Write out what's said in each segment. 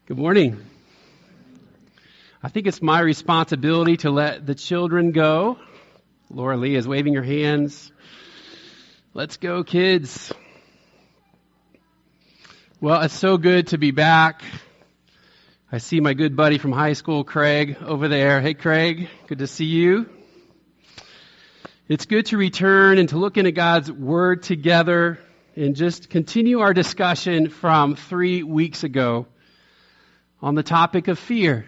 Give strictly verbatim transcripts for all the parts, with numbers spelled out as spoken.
Good morning. I think it's my responsibility to let the children go. Laura Lee is waving her hands. Let's go, kids. Well, it's so good to be back. I see my good buddy from high school, Craig, over there. Hey, Craig, good to see you. It's good to return and to look into God's Word together and just continue our discussion from three weeks ago on the topic of fear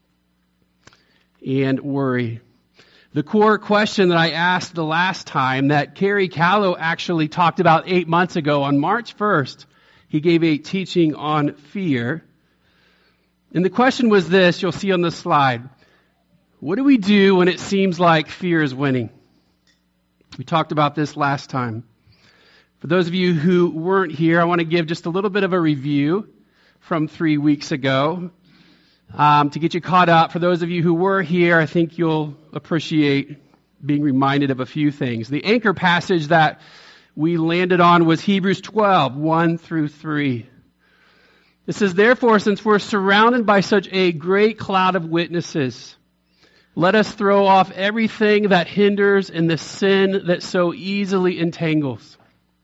and worry. The core question that I asked the last time that Kerry Callow actually talked about eight months ago on March first, he gave a teaching on fear. And the question was this, you'll see on the slide. What do we do when it seems like fear is winning? We talked about this last time. For those of you who weren't here, I want to give just a little bit of a review from three weeks ago um, to get you caught up. For those of you who were here, I think you'll appreciate being reminded of a few things. The anchor passage that we landed on was Hebrews twelve, one through three. It says, therefore, since we're surrounded by such a great cloud of witnesses, let us throw off everything that hinders and the sin that so easily entangles.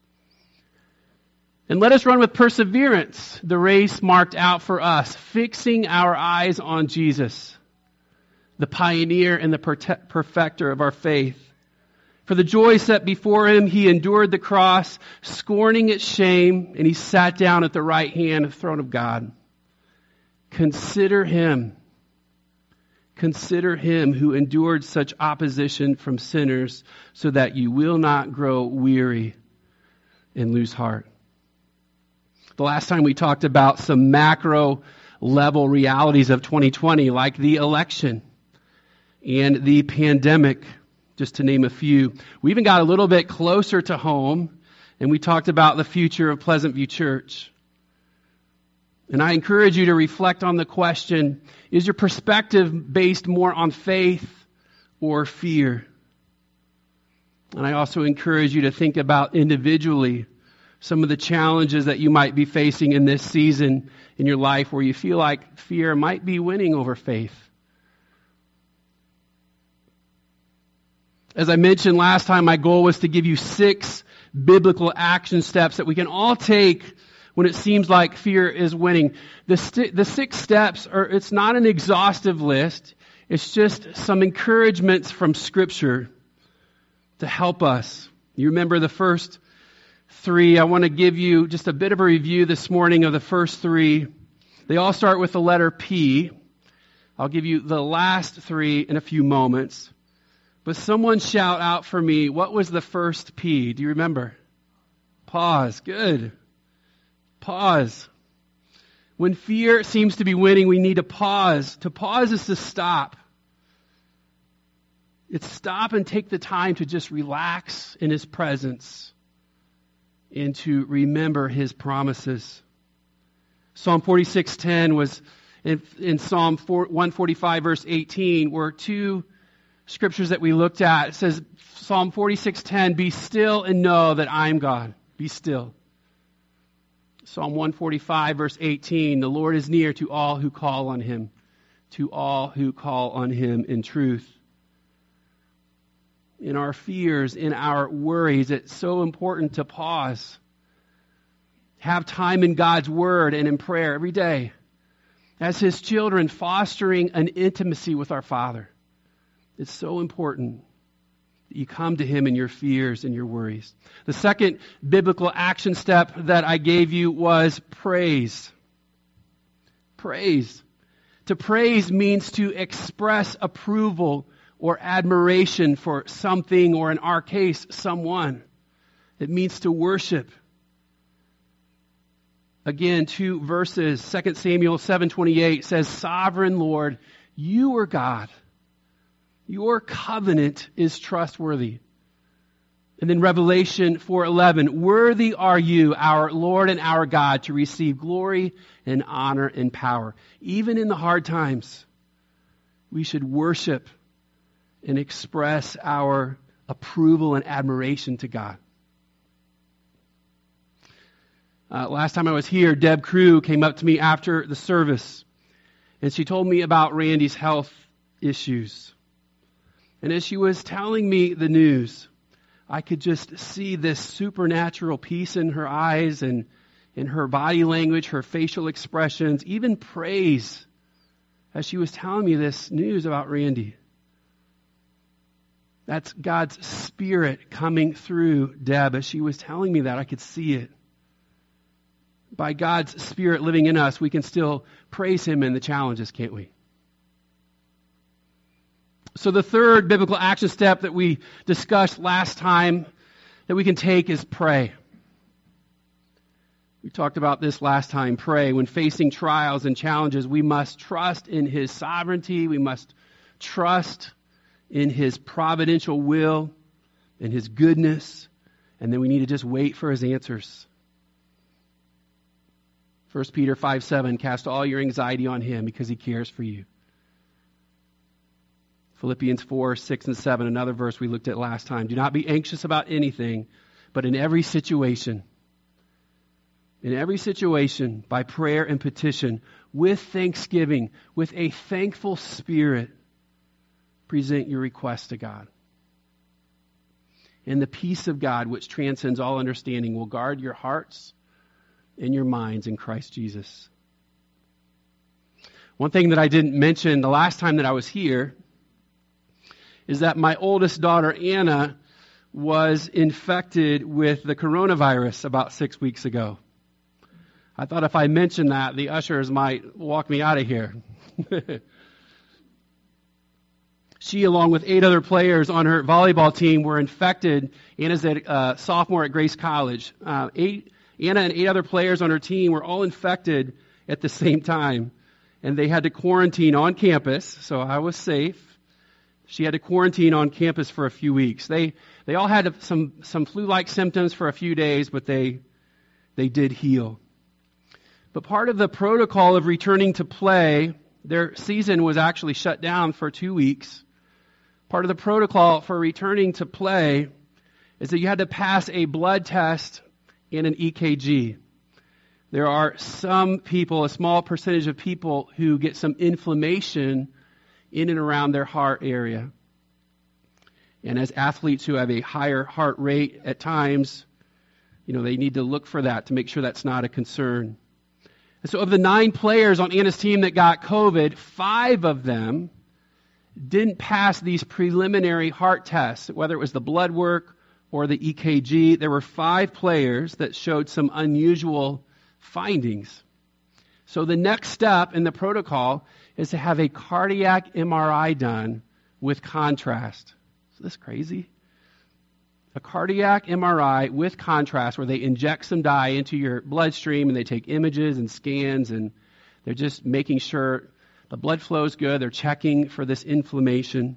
And let us run with perseverance the race marked out for us, fixing our eyes on Jesus, the pioneer and the perfecter of our faith. For the joy set before him, he endured the cross, scorning its shame, and he sat down at the right hand of the throne of God. Consider him. Consider him who endured such opposition from sinners so that you will not grow weary and lose heart. The last time we talked about some macro level realities of twenty twenty, like the election and the pandemic, just to name a few. We even got a little bit closer to home, and we talked about the future of Pleasant View Church. And I encourage you to reflect on the question, is your perspective based more on faith or fear? And I also encourage you to think about individually some of the challenges that you might be facing in this season in your life where you feel like fear might be winning over faith. As I mentioned last time, my goal was to give you six biblical action steps that we can all take when it seems like fear is winning. The, st- the six steps are, it's not an exhaustive list. It's just some encouragements from Scripture to help us. You remember the first three. I want to give you just a bit of a review this morning of the first three. They all start with the letter P. I'll give you the last three in a few moments. But someone shout out for me, what was the first P? Do you remember? Pause. Good. Pause. When fear seems to be winning, we need to pause. To pause is to stop. It's stop and take the time to just relax in His presence and to remember His promises. Psalm forty-six ten was in, in Psalm one forty-five verse eighteen were two scriptures that we looked at. It says, Psalm forty-six ten, be still and know that I am God. Be still. Psalm one forty-five verse eighteen, the Lord is near to all who call on Him, to all who call on Him in truth. In our fears, in our worries, it's so important to pause. Have time in God's Word and in prayer every day. As His children, fostering an intimacy with our Father. It's so important that you come to Him in your fears and your worries. The second biblical action step that I gave you was praise. Praise. To praise means to express approval or admiration for something, or in our case, someone. It means to worship. Again, two verses. Second Samuel seven twenty-eight says, Sovereign Lord, you are God. Your covenant is trustworthy. And then Revelation four eleven, worthy are you, our Lord and our God, to receive glory and honor and power. Even in the hard times, we should worship and express our approval and admiration to God. Uh, last time I was here, Deb Crew came up to me after the service, and she told me about Randy's health issues. And as she was telling me the news, I could just see this supernatural peace in her eyes and in her body language, her facial expressions, even praise as she was telling me this news about Randy. That's God's Spirit coming through Deb. As she was telling me that, I could see it. By God's Spirit living in us, we can still praise Him in the challenges, can't we? So the third biblical action step that we discussed last time that we can take is pray. We talked about this last time, pray. When facing trials and challenges, we must trust in His sovereignty. We must trust in His providential will and His goodness. And then we need to just wait for His answers. First Peter five seven, cast all your anxiety on Him because He cares for you. Philippians four, six, and seven, another verse we looked at last time. Do not be anxious about anything, but in every situation, in every situation, by prayer and petition, with thanksgiving, with a thankful spirit, present your request to God. And the peace of God, which transcends all understanding, will guard your hearts and your minds in Christ Jesus. One thing that I didn't mention the last time that I was here is that my oldest daughter, Anna, was infected with the coronavirus about six weeks ago. I thought if I mentioned that, the ushers might walk me out of here. She, along with eight other players on her volleyball team, were infected. Anna's a uh, sophomore at Grace College. Uh, eight, Anna and eight other players on her team were all infected at the same time, and they had to quarantine on campus, so I was safe. She had to quarantine on campus for a few weeks. They they all had some some flu-like symptoms for a few days, but they they did heal. But part of the protocol of returning to play, their season was actually shut down for two weeks. Part of the protocol for returning to play is that you had to pass a blood test and an E K G. There are some people, a small percentage of people, who get some inflammation in and around their heart area. And as athletes who have a higher heart rate at times, you know, they need to look for that to make sure that's not a concern. And so of the nine players on Anna's team that got COVID, five of them didn't pass these preliminary heart tests, whether it was the blood work or the E K G. There were five players that showed some unusual findings. So the next step in the protocol is to have a cardiac M R I done with contrast. Is this crazy? A cardiac M R I with contrast where they inject some dye into your bloodstream and they take images and scans and they're just making sure the blood flow is good. They're checking for this inflammation.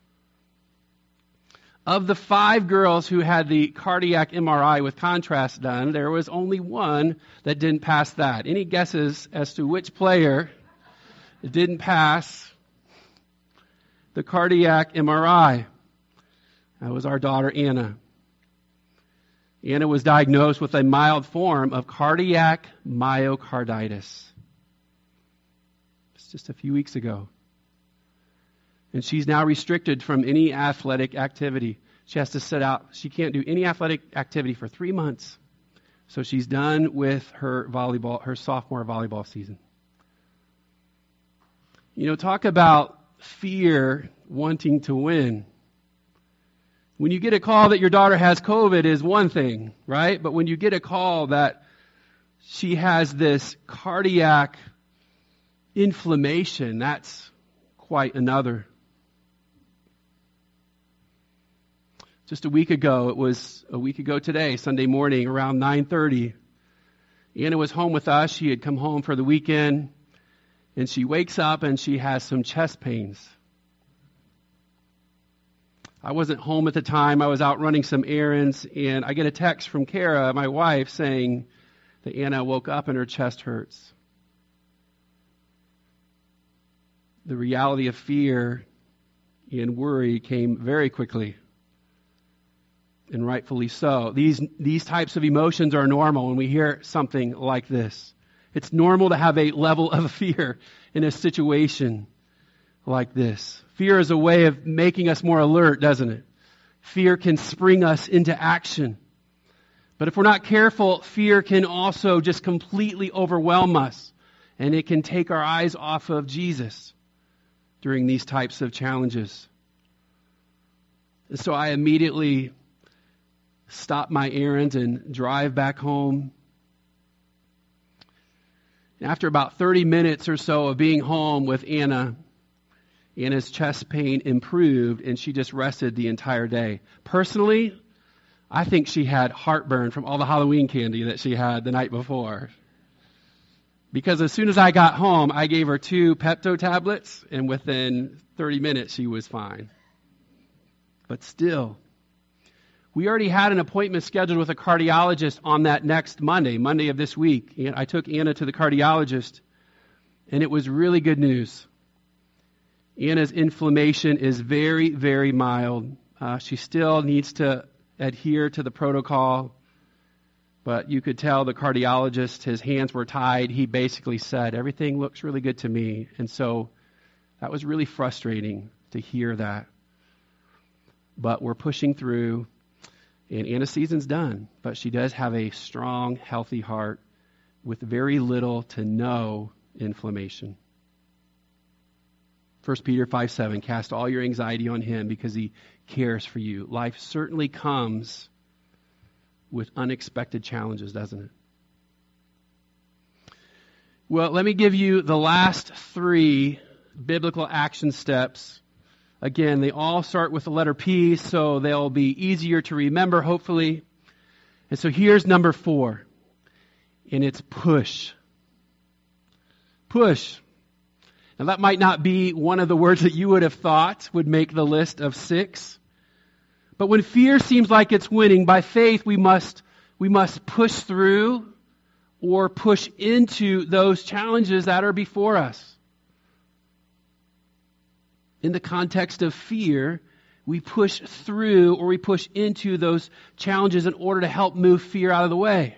Of the five girls who had the cardiac M R I with contrast done, there was only one that didn't pass that. Any guesses as to which player didn't pass the cardiac M R I? That was our daughter, Anna. Anna was diagnosed with a mild form of cardiac myocarditis. It's just a few weeks ago. And she's now restricted from any athletic activity. She has to sit out. She can't do any athletic activity for three months. So she's done with her volleyball, her sophomore volleyball season. You know, talk about fear wanting to win. When you get a call that your daughter has COVID is one thing, right? But when you get a call that she has this cardiac inflammation, that's quite another. Just a week ago, it was a week ago today, Sunday morning, around nine thirty. Anna was home with us. She had come home for the weekend, and she wakes up and she has some chest pains. I wasn't home at the time. I was out running some errands, and I get a text from Kara, my wife, saying that Anna woke up and her chest hurts. The reality of fear and worry came very quickly. and rightfully so. These, these types of emotions are normal when we hear something like this. It's normal to have a level of fear in a situation like this. Fear is a way of making us more alert, doesn't it? Fear can spring us into action. But if we're not careful, fear can also just completely overwhelm us, and it can take our eyes off of Jesus during these types of challenges. And so I immediately stop my errand and drive back home. After about thirty minutes or so of being home with Anna, Anna's chest pain improved and she just rested the entire day. Personally, I think she had heartburn from all the Halloween candy that she had the night before. Because as soon as I got home, I gave her two Pepto tablets, and within thirty minutes she was fine. But still, we already had an appointment scheduled with a cardiologist on that next Monday, Monday of this week. And I took Anna to the cardiologist, and it was really good news. Anna's inflammation is very, very mild. Uh, she still needs to adhere to the protocol, but you could tell the cardiologist, his hands were tied. He basically said, everything looks really good to me. And so that was really frustrating to hear that. But we're pushing through, and Anna's season's done. But she does have a strong, healthy heart with very little to no inflammation. First Peter five seven, cast all your anxiety on him because he cares for you. Life certainly comes with unexpected challenges, doesn't it? Well, let me give you the last three biblical action steps. Again, they all start with the letter P, so they'll be easier to remember, hopefully. And so here's number four, and it's push. Push. Now, that might not be one of the words that you would have thought would make the list of six. But when fear seems like it's winning, by faith we must, we must push through or push into those challenges that are before us. In the context of fear, we push through or we push into those challenges in order to help move fear out of the way.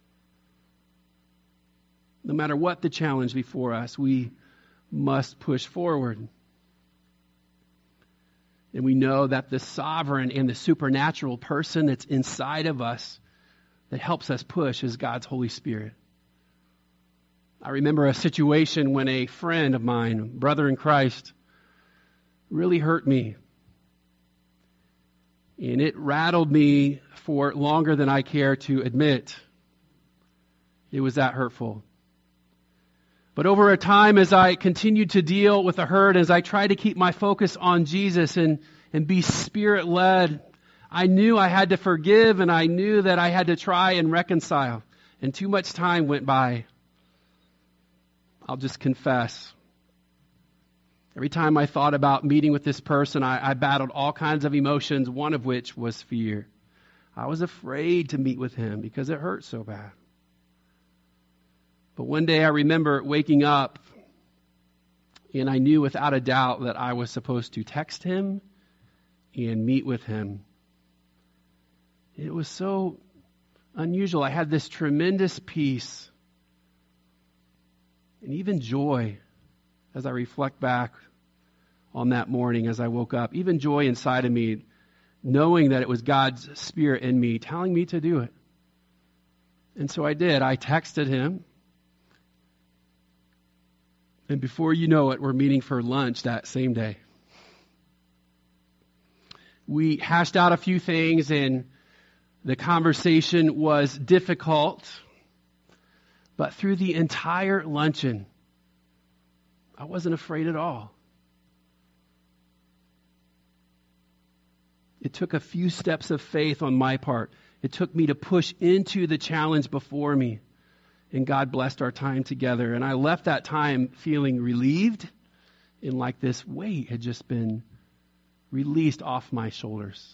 No matter what the challenge before us, we must push forward. And we know that the sovereign and the supernatural person that's inside of us that helps us push is God's Holy Spirit. I remember a situation when a friend of mine, brother in Christ, really hurt me. And it rattled me for longer than I care to admit. It was that hurtful. But over a time, as I continued to deal with the hurt, as I tried to keep my focus on Jesus and, and be Spirit-led, I knew I had to forgive and I knew that I had to try and reconcile. And too much time went by. I'll just confess. Every time I thought about meeting with this person, I, I battled all kinds of emotions, one of which was fear. I was afraid to meet with him because it hurt so bad. But one day I remember waking up and I knew without a doubt that I was supposed to text him and meet with him. It was so unusual. I had this tremendous peace and even joy as I reflect back on that morning as I woke up. Even joy inside of me, knowing that it was God's Spirit in me telling me to do it. And so I did. I texted him. And before you know it, we're meeting for lunch that same day. We hashed out a few things and the conversation was difficult. But through the entire luncheon, I wasn't afraid at all. It took a few steps of faith on my part. It took me to push into the challenge before me. And God blessed our time together. And I left that time feeling relieved and like this weight had just been released off my shoulders.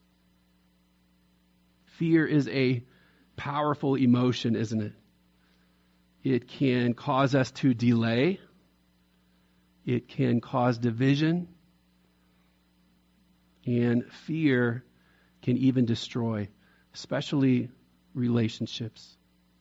Fear is a powerful emotion, isn't it? It can cause us to delay. It can cause division. And fear can even destroy, especially relationships.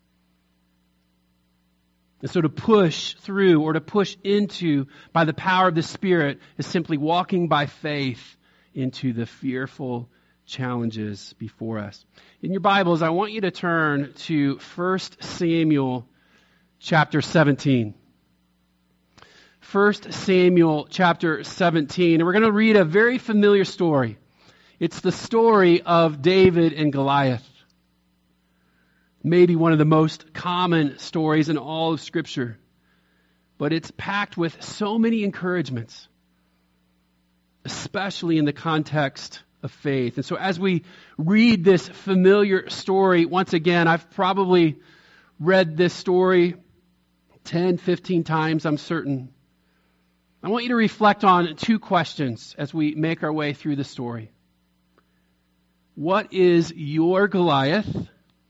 And so to push through or to push into by the power of the Spirit is simply walking by faith into the fearful challenges before us. In your Bibles, I want you to turn to First Samuel chapter seventeen. First Samuel chapter seventeen. And we're going to read a very familiar story. It's the story of David and Goliath. Maybe one of the most common stories in all of Scripture. But it's packed with so many encouragements, especially in the context of faith. And so as we read this familiar story, once again, I've probably read this story ten, fifteen times, I'm certain. I want you to reflect on two questions as we make our way through the story. What is your Goliath?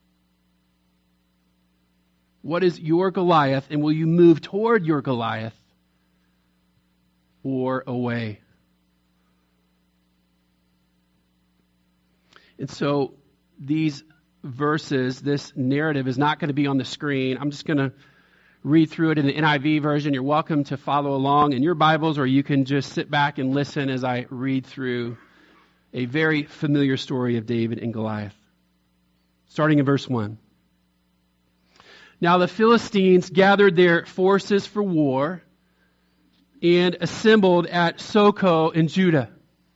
What is your Goliath? And will you move toward your Goliath or away? And so these verses, this narrative is not going to be on the screen. I'm just going to read through it in the N I V version. You're welcome to follow along in your Bibles, or you can just sit back and listen as I read through a very familiar story of David and Goliath. Starting in verse one. Now the Philistines gathered their forces for war and assembled at Soko in Judah.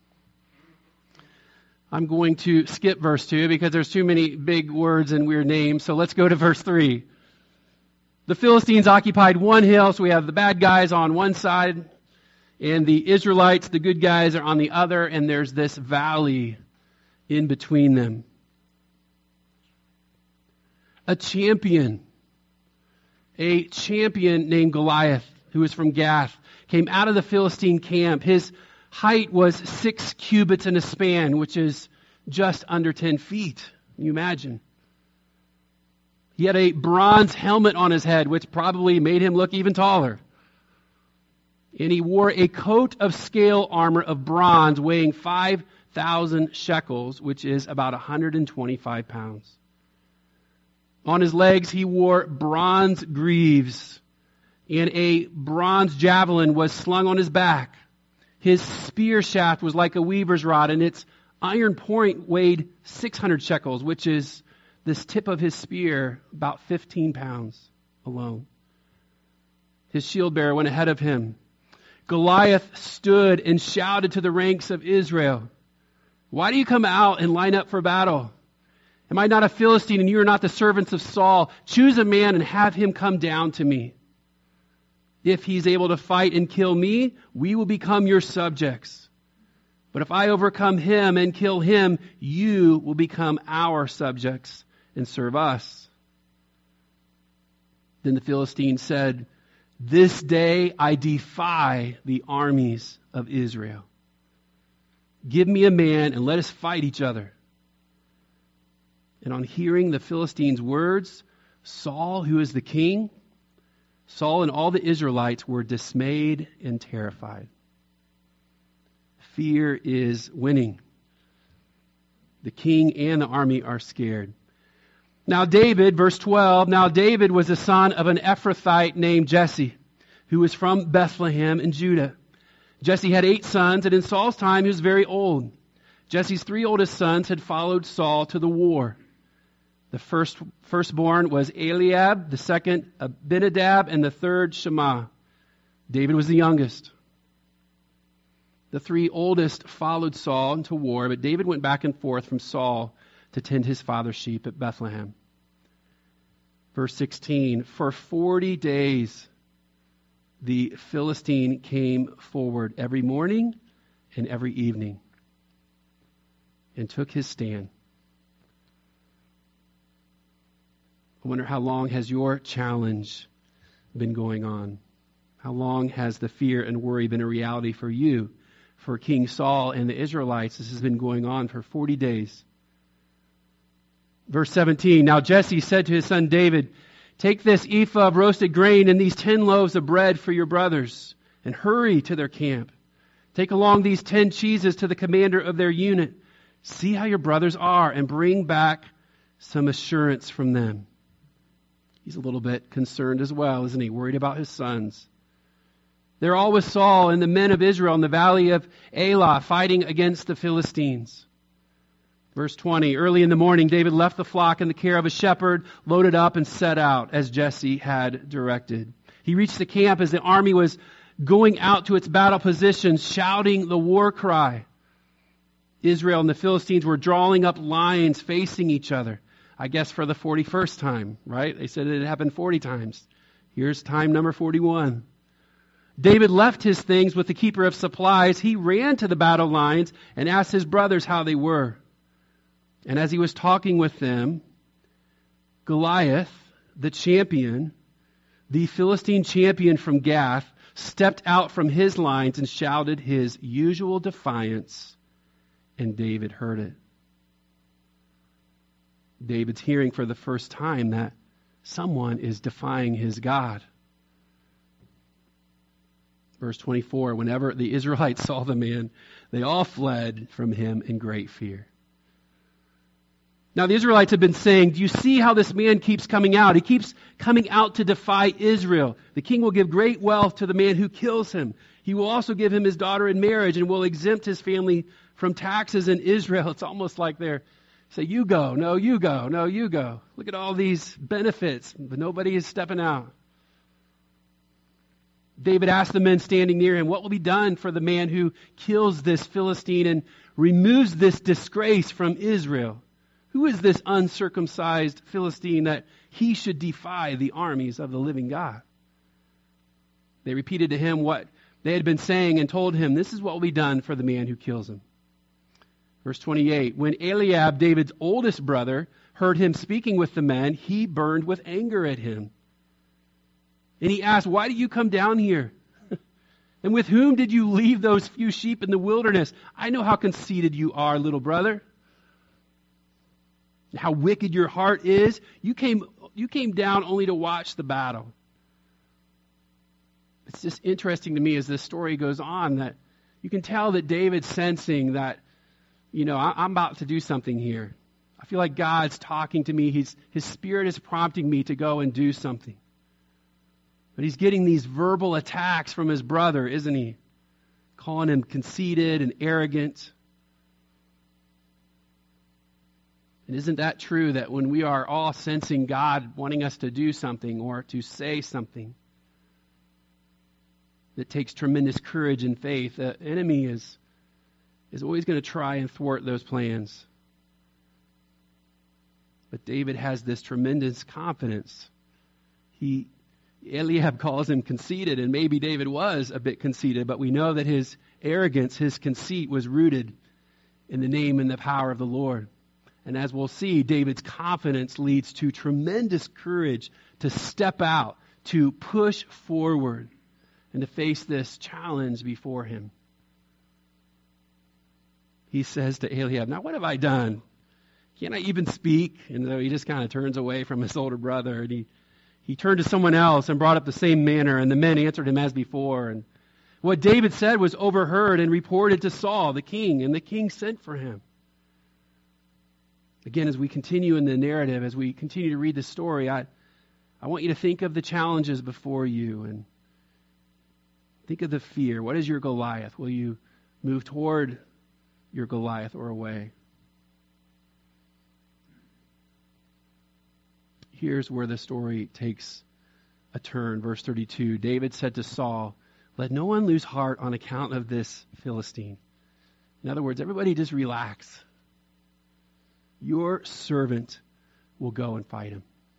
I'm going to skip verse two because there's too many big words and weird names. So let's go to verse three. The Philistines occupied one hill, so we have the bad guys on one side, and the Israelites, the good guys, are on the other, and there's this valley in between them. A champion, a champion named Goliath, who was from Gath, came out of the Philistine camp. His height was six cubits in a span, which is just under ten feet. Can you imagine? He had a bronze helmet on his head, which probably made him look even taller. And he wore a coat of scale armor of bronze weighing five thousand shekels, which is about one hundred twenty-five pounds. On his legs, he wore bronze greaves, and a bronze javelin was slung on his back. His spear shaft was like a weaver's rod, and its iron point weighed six hundred shekels, which is this tip of his spear, about fifteen pounds alone. His shield bearer went ahead of him. Goliath stood and shouted to the ranks of Israel, "Why do you come out and line up for battle? Am I not a Philistine and you are not the servants of Saul? Choose a man and have him come down to me. If he's able to fight and kill me, we will become your subjects. But if I overcome him and kill him, you will become our subjects and serve us." Then the Philistine said, "This day I defy the armies of Israel. Give me a man and let us fight each other." And on hearing the Philistines' words, Saul, who is the king, Saul and all the Israelites were dismayed and terrified. Fear is winning. The king and the army are scared. Now David, verse twelve, now David was the son of an Ephrathite named Jesse, who was from Bethlehem in Judah. Jesse had eight sons, and in Saul's time he was very old. Jesse's three oldest sons had followed Saul to the war. The first firstborn was Eliab, the second Abinadab, and the third Shammah. David was the youngest. The three oldest followed Saul into war, but David went back and forth from Saul to tend his father's sheep at Bethlehem. Verse sixteen, for forty days the Philistine came forward every morning and every evening and took his stand. I wonder, how long has your challenge been going on? How long has the fear and worry been a reality for you? For King Saul and the Israelites, this has been going on for forty days. Verse seventeen, now Jesse said to his son David, "Take this ephah of roasted grain and these ten loaves of bread for your brothers, and hurry to their camp. Take along these ten cheeses to the commander of their unit. See how your brothers are and bring back some assurance from them. He's a little bit concerned as well, isn't he? Worried about his sons. They're all with Saul and the men of Israel in the valley of Elah, fighting against the Philistines. Verse twenty, early in the morning, David left the flock in the care of a shepherd, loaded up and set out as Jesse had directed. He reached the camp as the army was going out to its battle positions, shouting the war cry. Israel and the Philistines were drawing up lines facing each other. I guess for the forty-first time, right? They said it had happened forty times. Here's time number forty-one. David left his things with the keeper of supplies. He ran to the battle lines and asked his brothers how they were. And as he was talking with them, Goliath, the champion, the Philistine champion from Gath, stepped out from his lines and shouted his usual defiance, and David heard it. David's hearing for the first time that someone is defying his God. Verse twenty-four, whenever the Israelites saw the man, they all fled from him in great fear. Now the Israelites have been saying, do you see how this man keeps coming out? He keeps coming out to defy Israel. The king will give great wealth to the man who kills him. He will also give him his daughter in marriage and will exempt his family from taxes in Israel. It's almost like they're say, you go, no, you go, no, you go. Look at all these benefits, but nobody is stepping out. David asked the men standing near him, what will be done for the man who kills this Philistine and removes this disgrace from Israel? Who is this uncircumcised Philistine that he should defy the armies of the living God? They repeated to him what they had been saying and told him, this is what will be done for the man who kills him. Verse twenty-eight, when Eliab, David's oldest brother, heard him speaking with the men, he burned with anger at him. And he asked, why do you come down here? And with whom did you leave those few sheep in the wilderness? I know how conceited you are, little brother. How wicked your heart is. You came, you came down only to watch the battle. It's just interesting to me as this story goes on that you can tell that David's sensing that, you know, I'm about to do something here. I feel like God's talking to me. He's, his Spirit is prompting me to go and do something. But he's getting these verbal attacks from his brother, isn't he? Calling him conceited and arrogant. And isn't that true that when we are all sensing God wanting us to do something or to say something, that takes tremendous courage and faith, the enemy is, is always going to try and thwart those plans. But David has this tremendous confidence. He Eliab calls him conceited, and maybe David was a bit conceited, but we know that his arrogance, his conceit was rooted in the name and the power of the Lord. And as we'll see, David's confidence leads to tremendous courage to step out, to push forward, and to face this challenge before him. He says to Eliab, now what have I done? Can't I even speak? And so he just kind of turns away from his older brother, and he He turned to someone else and brought up the same manner, and the men answered him as before. And what David said was overheard and reported to Saul, the king, and the king sent for him. Again, as we continue in the narrative, as we continue to read the story, I, I want you to think of the challenges before you and think of the fear. What is your Goliath? Will you move toward your Goliath or away? Here's where the story takes a turn. Verse thirty-two, David said to Saul, let no one lose heart on account of this Philistine. In other words, everybody just relax. Your servant will go and fight him.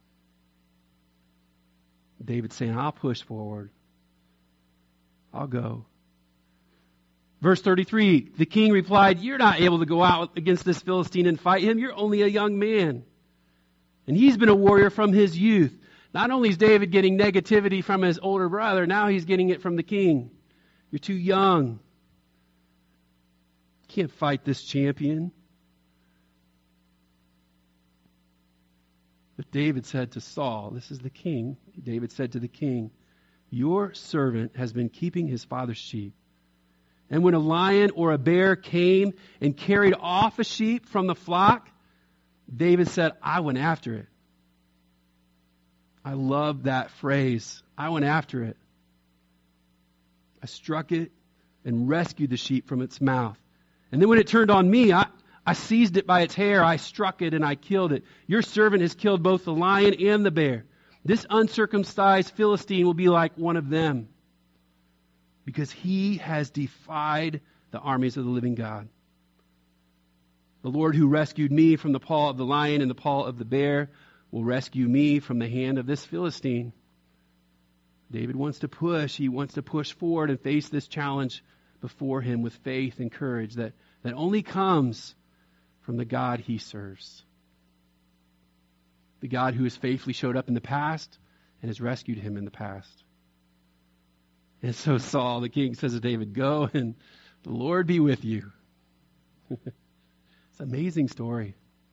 David's saying, I'll push forward. I'll go. Verse thirty-three, the king replied, you're not able to go out against this Philistine and fight him. You're only a young man. And he's been a warrior from his youth. Not only is David getting negativity from his older brother, now he's getting it from the king. You're too young. You can't fight this champion. But David said to Saul, this is the king, David said to the king, your servant has been keeping his father's sheep. And when a lion or a bear came and carried off a sheep from the flock, David said, I went after it. I love that phrase. I went after it. I struck it and rescued the sheep from its mouth. And then when it turned on me, I, I seized it by its hair. I struck it and I killed it. Your servant has killed both the lion and the bear. This uncircumcised Philistine will be like one of them, because he has defied the armies of the living God. The Lord who rescued me from the paw of the lion and the paw of the bear will rescue me from the hand of this Philistine. David wants to push. He wants to push forward and face this challenge before him with faith and courage that, that only comes from the God he serves. The God who has faithfully showed up in the past and has rescued him in the past. And so Saul, the king, says to David, go and the Lord be with you. It's an amazing story.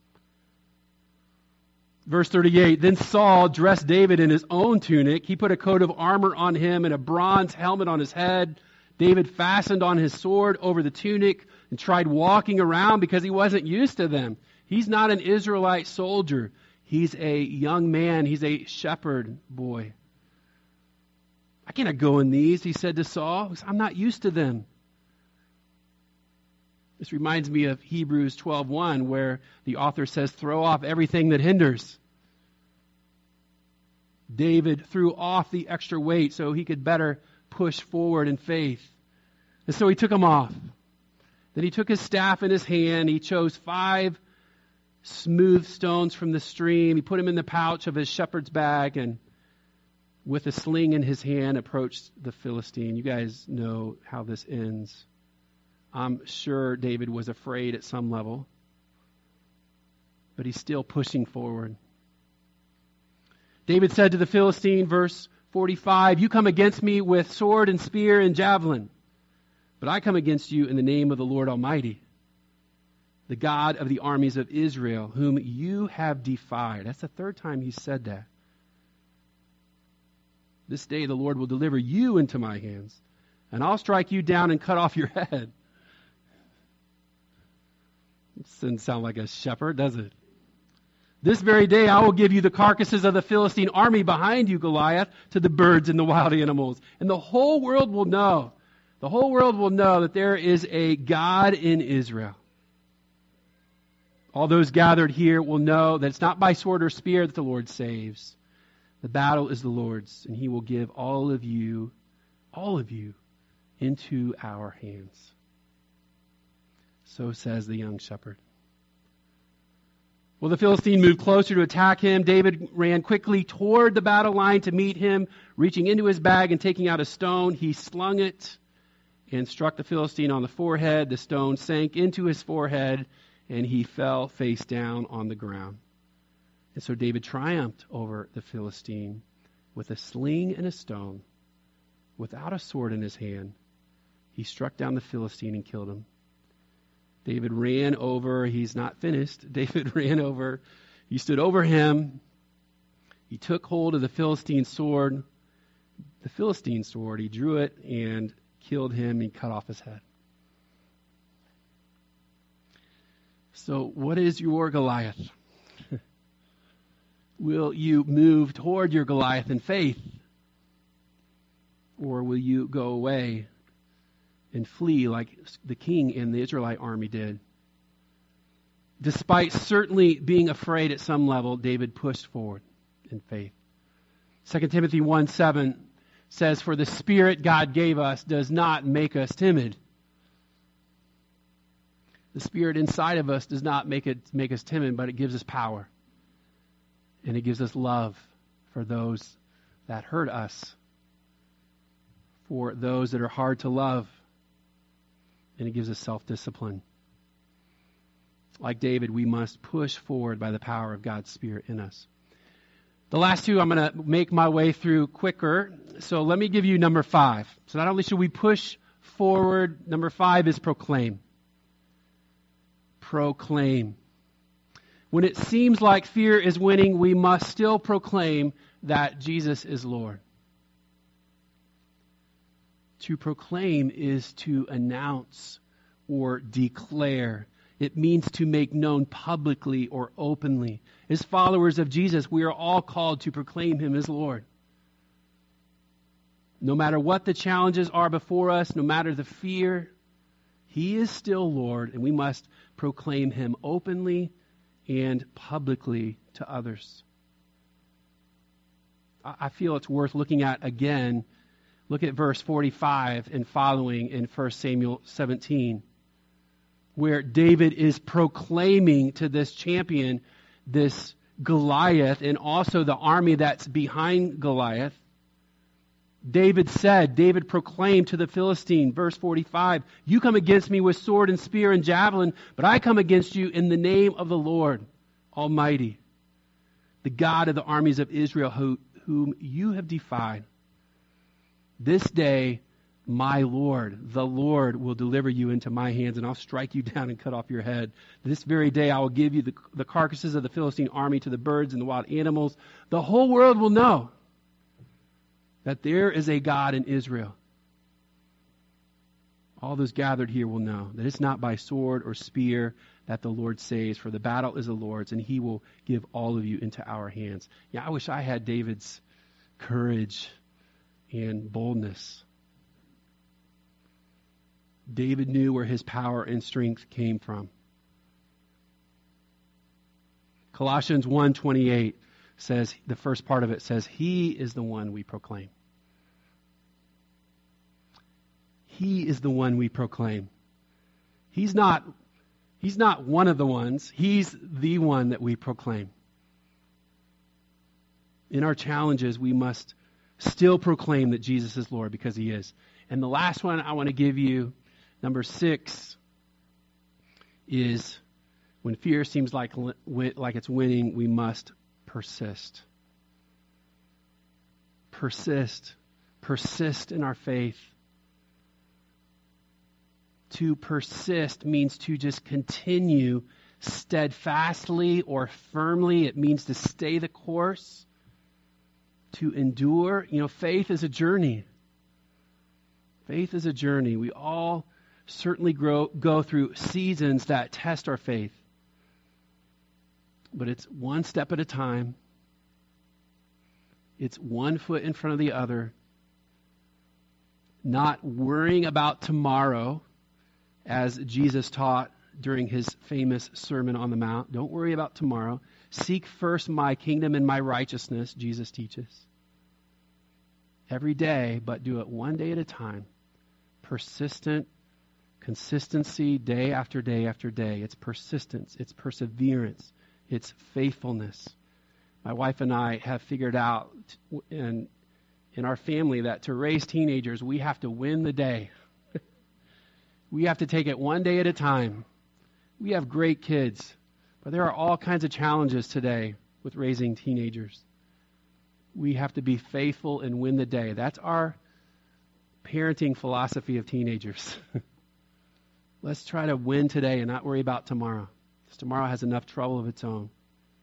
Verse thirty-eight, then Saul dressed David in his own tunic. He put a coat of armor on him and a bronze helmet on his head. David fastened on his sword over the tunic and tried walking around because he wasn't used to them. He's not an Israelite soldier. He's a young man. He's a shepherd boy. I cannot go in these, he said to Saul. I'm not used to them. This reminds me of Hebrews twelve one, where the author says, throw off everything that hinders. David threw off the extra weight so he could better push forward in faith. And so he took them off. Then he took his staff in his hand. He chose five smooth stones from the stream. He put them in the pouch of his shepherd's bag, and with a sling in his hand approached the Philistine. You guys know how this ends. I'm sure David was afraid at some level, but he's still pushing forward. David said to the Philistine, verse forty-five, you come against me with sword and spear and javelin, but I come against you in the name of the Lord Almighty, the God of the armies of Israel, whom you have defied. That's the third time he said that. This day the Lord will deliver you into my hands, and I'll strike you down and cut off your head. It doesn't sound like a shepherd, does it? This very day I will give you the carcasses of the Philistine army behind you, Goliath, to the birds and the wild animals. And the whole world will know, the whole world will know that there is a God in Israel. All those gathered here will know that it's not by sword or spear that the Lord saves. The battle is the Lord's, and he will give all of you, all of you, into our hands. So says the young shepherd. Well, the Philistine moved closer to attack him. David ran quickly toward the battle line to meet him. Reaching into his bag and taking out a stone, he slung it and struck the Philistine on the forehead. The stone sank into his forehead, and he fell face down on the ground. And so David triumphed over the Philistine with a sling and a stone, without a sword in his hand. He struck down the Philistine and killed him. David ran over. He's not finished. David ran over. He stood over him. He took hold of the Philistine sword, the Philistine sword. He drew it and killed him. He cut off his head. So what is your Goliath? Will you move toward your Goliath in faith? Or will you go away and flee like the king in the Israelite army did? Despite certainly being afraid at some level, David pushed forward in faith. Second Timothy one seven says, for the Spirit God gave us does not make us timid. The Spirit inside of us does not make it make us timid, but it gives us power. And it gives us love for those that hurt us, for those that are hard to love. And it gives us self-discipline. Like David, we must push forward by the power of God's Spirit in us. The last two I'm going to make my way through quicker. So let me give you number five. So not only should we push forward, number five is proclaim. Proclaim. When it seems like fear is winning, we must still proclaim that Jesus is Lord. To proclaim is to announce or declare. It means to make known publicly or openly. As followers of Jesus, we are all called to proclaim him as Lord. No matter what the challenges are before us, no matter the fear, he is still Lord, and we must proclaim him openly and publicly to others. I feel it's worth looking at again. Look at verse forty-five and following in First Samuel seventeen, where David is proclaiming to this champion, this Goliath, and also the army that's behind Goliath. David said, David proclaimed to the Philistine, verse forty-five, "You come against me with sword and spear and javelin, but I come against you in the name of the Lord Almighty, the God of the armies of Israel, who, whom you have defied. This day, my Lord, the Lord, will deliver you into my hands, and I'll strike you down and cut off your head. This very day I will give you the, the carcasses of the Philistine army to the birds and the wild animals. The whole world will know that there is a God in Israel. All those gathered here will know that it's not by sword or spear that the Lord saves, for the battle is the Lord's, and he will give all of you into our hands." Yeah, I wish I had David's courage and boldness. David knew where his power and strength came from. Colossians one twenty-eight says, the first part of it says, he is the one we proclaim. He is the one we proclaim. He's not, he's not one of the ones. He's the one that we proclaim. In our challenges, we must still proclaim that Jesus is Lord, because he is. And the last one I want to give you, number six, is when fear seems like, like it's winning, we must persist. Persist. Persist in our faith. To persist means to just continue steadfastly or firmly. It means to stay the course. To endure. You know, faith is a journey. Faith is a journey. We all certainly grow, go through seasons that test our faith. But it's one step at a time. It's one foot in front of the other. Not worrying about tomorrow, as Jesus taught during his famous Sermon on the Mount. Don't worry about tomorrow. Seek first my kingdom and my righteousness, Jesus teaches. Every day, but do it one day at a time. Persistent consistency, day after day after day. It's persistence. It's perseverance. It's faithfulness. My wife and I have figured out in, in our family that to raise teenagers, we have to win the day. We have to take it one day at a time. We have great kids, but there are all kinds of challenges today with raising teenagers. We have to be faithful and win the day. That's our parenting philosophy of teenagers. Let's try to win today and not worry about tomorrow, because tomorrow has enough trouble of its own.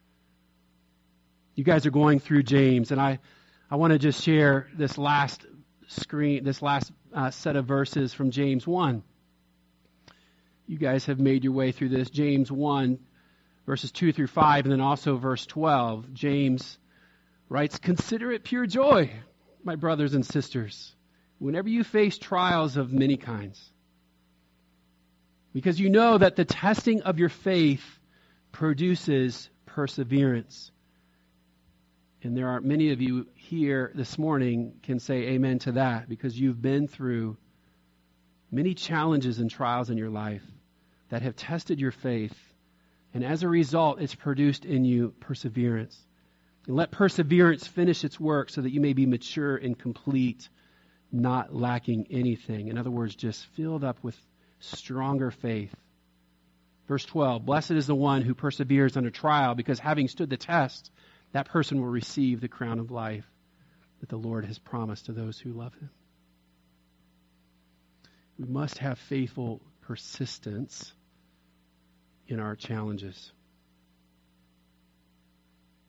You guys are going through James, and I, I want to just share this last screen, this last uh, set of verses from James one. You guys have made your way through this. James one, verses two through five, and then also verse twelve. James writes, "Consider it pure joy, my brothers and sisters, whenever you face trials of many kinds, because you know that the testing of your faith produces perseverance." And there are many of you here this morning can say amen to that, because you've been through many challenges and trials in your life that have tested your faith. And as a result, it's produced in you perseverance. And let perseverance finish its work so that you may be mature and complete, not lacking anything. In other words, just filled up with stronger faith. Verse twelve, "Blessed is the one who perseveres under trial, because having stood the test, that person will receive the crown of life that the Lord has promised to those who love him." We must have faithful persistence in our challenges.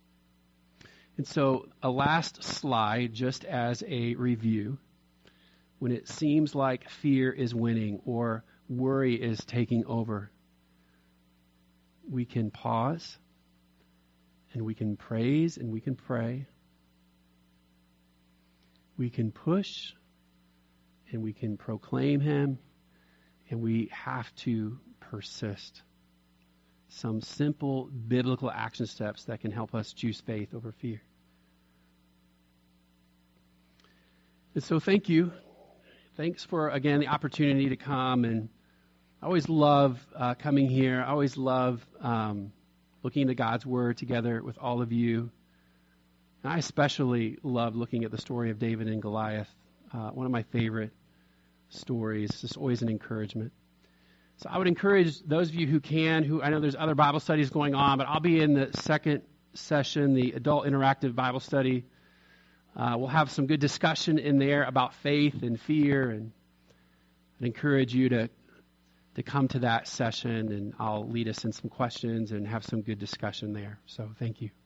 And so, a last slide, just as a review. when it seems like fear is winning or worry is taking over, we can pause and we can praise and we can pray. We can push and we can proclaim him, and we have to persist. Some simple biblical action steps that can help us choose faith over fear. And so thank you. Thanks for, again, the opportunity to come. And I always love uh, coming here. I always love um, looking into God's Word together with all of you. And I especially love looking at the story of David and Goliath. Uh, one of my favorite stories. It's just always an encouragement. So I would encourage those of you who can, who I know there's other Bible studies going on, but I'll be in the second session, the adult interactive Bible study. Uh, we'll have some good discussion in there about faith and fear, and I'd encourage you to to come to that session, and I'll lead us in some questions and have some good discussion there. So thank you.